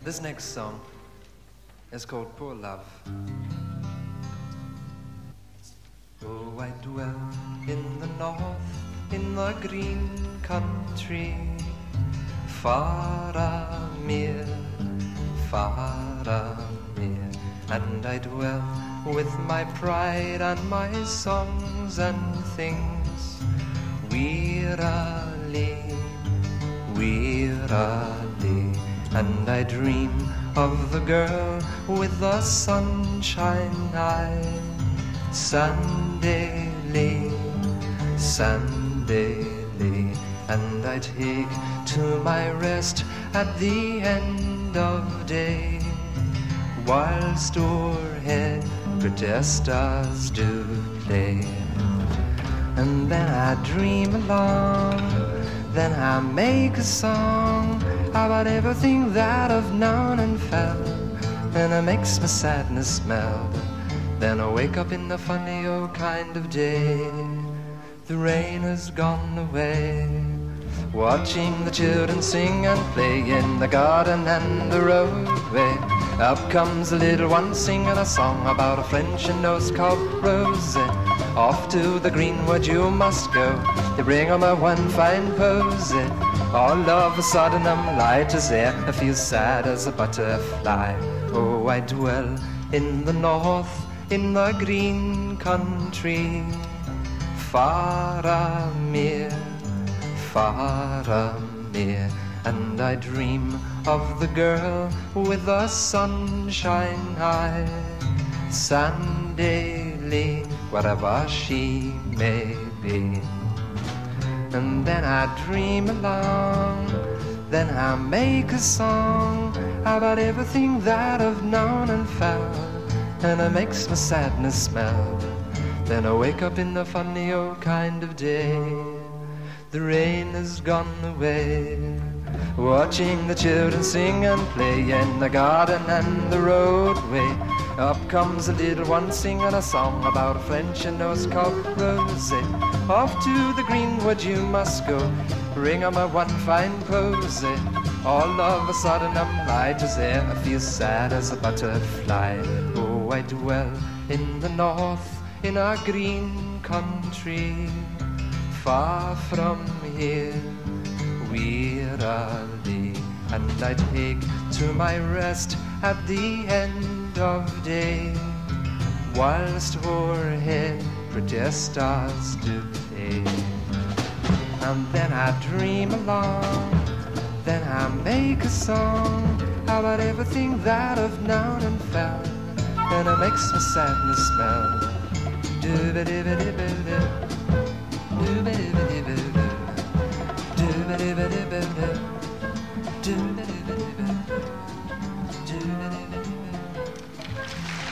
This next song is called Poor Love. Oh, I dwell in the north, in the green country, Faramir, Faramir, and I dwell with my pride and my songs and things, wearily, wearily, and I dream of the girl with the sunshine eye, Sandaley, Sandaley, and I take to my rest at the end of day, whilst o'erhead pretty stars do play. And then I dream along, then I make a song about everything that I've known and felt, and it makes my sadness melt. Then I wake up in a funny old kind of day, the rain has gone away, watching the children sing and play in the garden and the roadway. Up comes a little one singing a song about a friend she knows called Rosie. Off to the greenwood you must go, they bring on my one fine posy. All of a sudden I'm light as air, I feel sad as a butterfly. Oh, I dwell in the north, in the green country, Faramir, Faramir, and I dream of the girl with the sunshine eye, Sandaley, wherever she may be. And then I dream along, then I make a song about everything that I've known and felt, and it makes my sadness melt. Then I wake up in a funny old kind of day, the rain has gone away, watching the children sing and play in the garden and the roadway. Up comes a little one singing a song about a friend she knows called Rosie. Off to the greenwood you must go, bring on my one fine posy. All of a sudden I'm light as air, I feel sad as a butterfly. Oh, I dwell in the north, in our green country, far from here, wearily, and I take to my rest at the end of day, whilst o'erhead pretty stars do play. And then I dream along, then I make a song about everything that I've known and felt, and it makes my sadness melt. Do-ba-dee-ba-dee-ba-dee, do-ba-dee-ba-dee-ba-dee, do-ba-dee-ba-dee-ba-dee, do-ba-dee-ba-dee-ba-dee, do-ba-dee-ba-dee-ba-dee.